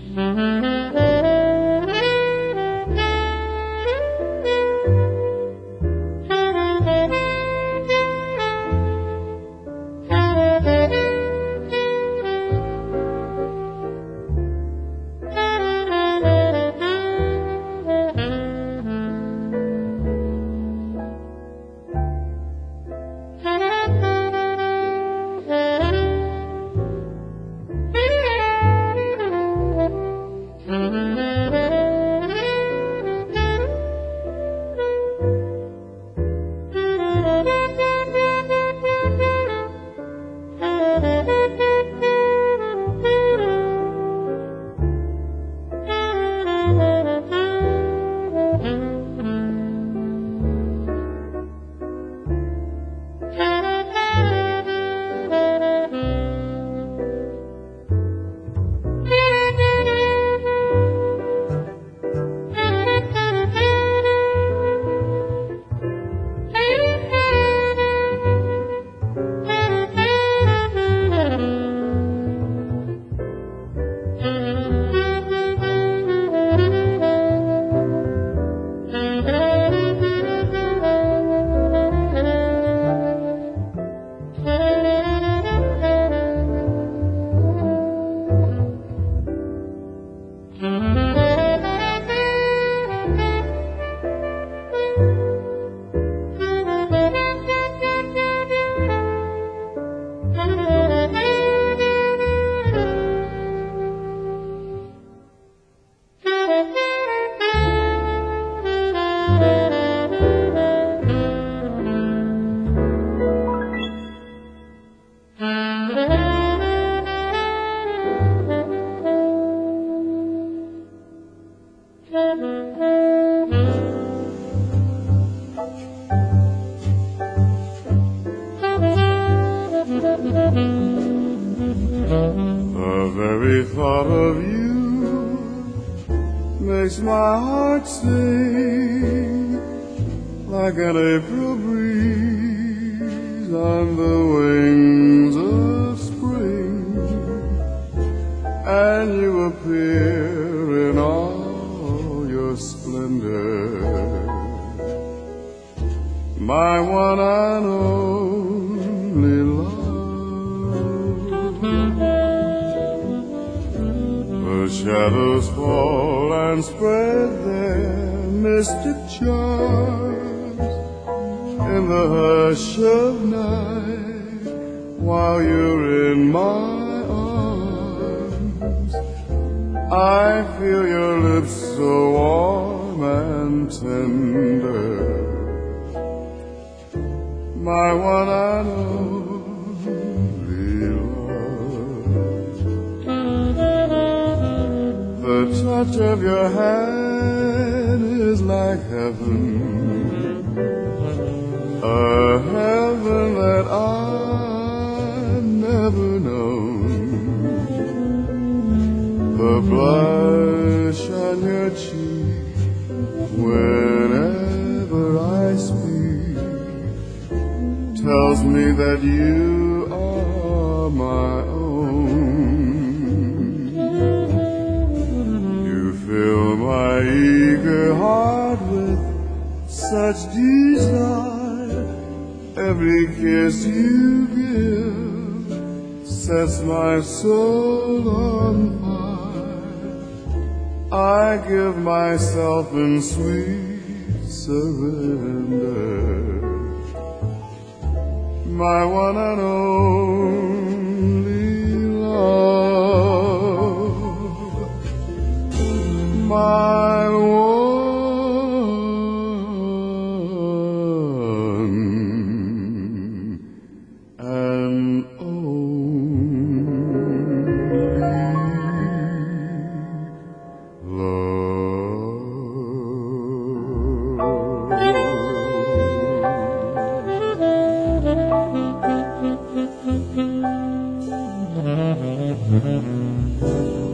The very thought of you makes my heart sing like an April breeze on the wings of spring, and you appear in all your splendor, my one and only love. The shadows fall and spread their mystic charms in the hush of night while you're in my arms. I feel your lips so warm and tender, my one and only love. The touch of your hand is like heaven, a heaven that I've never known. The blush on your cheek whenever I speak tells me that you are my own. You fill my eager heart with such desire. Every kiss you give sets my soul on fire. I give myself in sweet surrender, my one and only love, my one and only love.